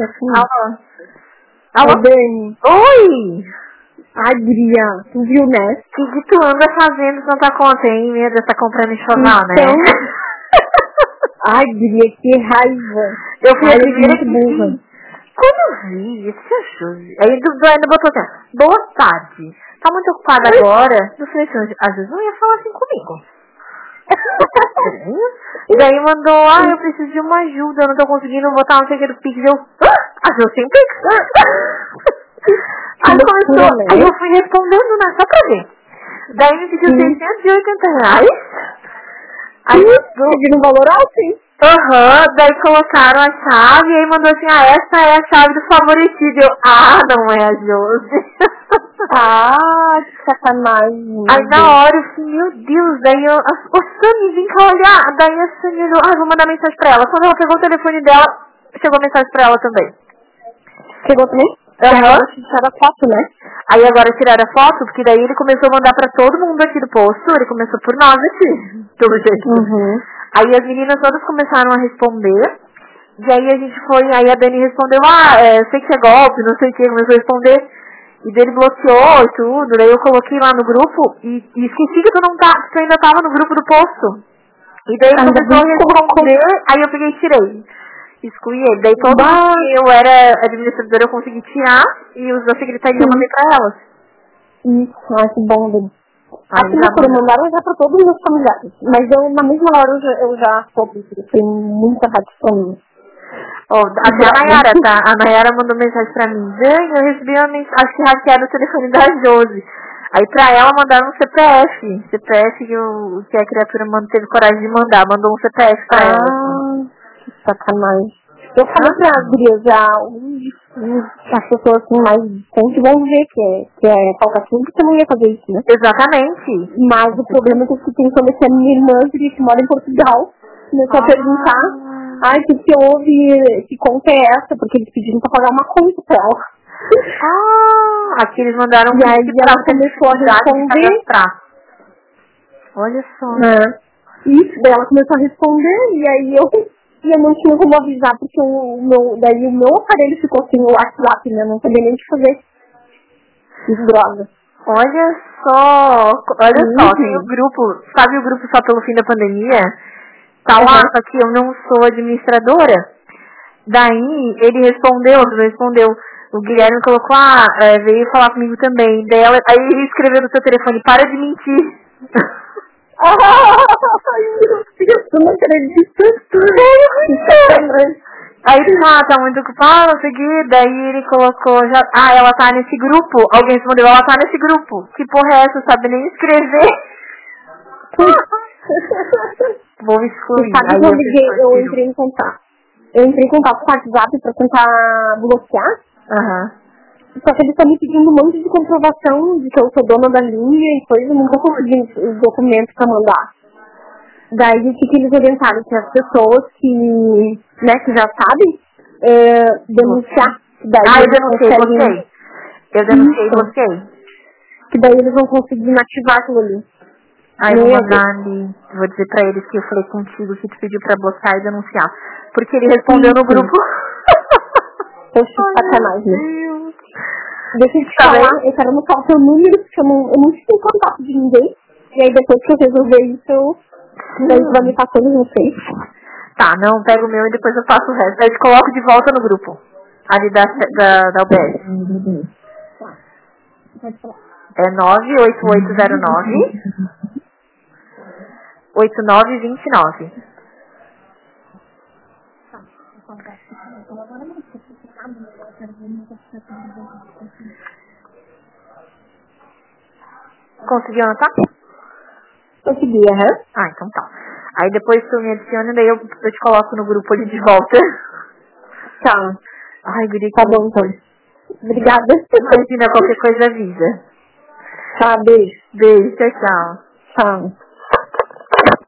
assim. Alô? Alô, Dani. Oi! Ai, Guria, tu viu, né? O que tu anda fazendo tanta conta, hein? Meu Deus, tá comprando enxoval, Então... né? Ai, Guria, que raiva. Eu fui Ai, a eu primeira fui que muito burra. vi. Quando eu vi, eu disse, ajude. Aí o ainda botou assim, boa tarde. Tá muito ocupada agora? Eu falei assim, às vezes não ia falar assim comigo. E daí mandou, eu preciso de uma ajuda, eu não tô conseguindo botar não sei o que do Pix. Eu, ajuda sem Pix? Aí começou, né? aí eu fui respondendo, né, só pra ver. Daí me pediu R$680. Aí pediram um valor alto, hein? daí colocaram a chave e aí mandou assim, essa é a chave do favorecido. Eu, não é a Josi. Que sacanagem. Aí na hora eu falei, meu Deus, daí eu, ô Sani, vem cá olhar. Daí a Sani olhou, vou mandar mensagem pra ela. Quando ela pegou o telefone dela, chegou a mensagem pra ela também. Chegou também? Agora tiraram a foto, né? Aí agora tiraram a foto, porque daí ele começou a mandar pra todo mundo aqui do posto, ele começou por nós aqui, pelo jeito. Aí as meninas todas começaram a responder, e aí a gente foi, aí a Dani respondeu, eu sei que é golpe, não sei o que, começou a responder, e dele bloqueou e tudo, daí eu coloquei lá no grupo, e esqueci que que tu ainda tava no grupo do posto. E daí ele começou a responder, aí eu peguei e tirei. Excluí ele. Daí todo mundo que eu era administradora eu consegui tirar e os da secretaria eu mandei pra elas. Isso, que bom, Dani. Aqui na Cura mandaram já pra todos os meus familiares. Mas eu, na mesma hora, eu já soube que tem muita radiação. Até a Nayara, tá? A Nayara mandou mensagem pra mim. Dani, eu recebi uma mensagem, acho que hackearam o telefone da Josi. Aí pra ela mandaram um CPF. CPF que a criatura teve coragem de mandar. Mandou um CPF pra ela. Que sacanagem. Eu falei pra as gurias já, as pessoas assim mais conscientes vão ver que é falcatrua, porque eu não ia fazer isso, né? Exatamente. Mas o problema é que eu fiquei pensando que a minha irmã, que mora em Portugal, começou a perguntar, que houve, que conta é essa? Porque eles pediram pra pagar uma conta pra ela. Aqui eles mandaram e aí ela começou a responder. Olha só. Isso, daí ela começou a responder, e aí eu não tinha como avisar, porque daí o meu aparelho ficou assim, o WhatsApp, né? Não sabia nem o que fazer. Que droga. Olha só, tem o grupo, sabe o grupo Só pelo Fim da Pandemia? Tá lá, só que eu não sou administradora. Daí, ele respondeu, o Guilherme colocou, veio falar comigo também. Daí aí ele escreveu no seu telefone, para de mentir. Ai, meu Deus, eu não acredito. Aí tá muito ocupado, não sei o que. Daí ele colocou, ela tá nesse grupo. Alguém respondeu, ela tá nesse grupo. Que porra é essa? Sabe nem escrever. Vou excluir. Sabe que eu entrei em contato. Eu entrei em contato com o WhatsApp pra tentar bloquear. Só que eles estão me pedindo um monte de comprovação de que eu sou dona da linha e coisa, nunca consegui os documentos pra mandar. Daí o que eles orientaram? Que as pessoas que já sabem, denunciar. Eu denunciei, Eu denunciei você. Que daí eles vão conseguir inativar aquilo ali. Eu vou mandar ali, vou dizer pra eles que eu falei contigo, que tu pediu pra bloquear e denunciar. Porque ele respondeu no grupo. Poxa, sacanagem. Deixa eu te falar, eu quero anotar o teu número, porque eu não tive contato de ninguém. E aí depois que eu resolver isso, daí tu vai me passando, não sei. Tá, não, pega o meu e depois eu faço o resto. Aí eu te coloco de volta no grupo. Ali da UBS. Pode falar. É 98809 8929. Conseguiu anotar? Consegui, então tá. Aí depois tu me adiciona e daí eu te coloco no grupo ali de volta. Tá. Ai, Guri, tá bom então. Obrigada. Imagina, qualquer coisa avisa. Tá, beijo. Beijo, tchau. Tchau.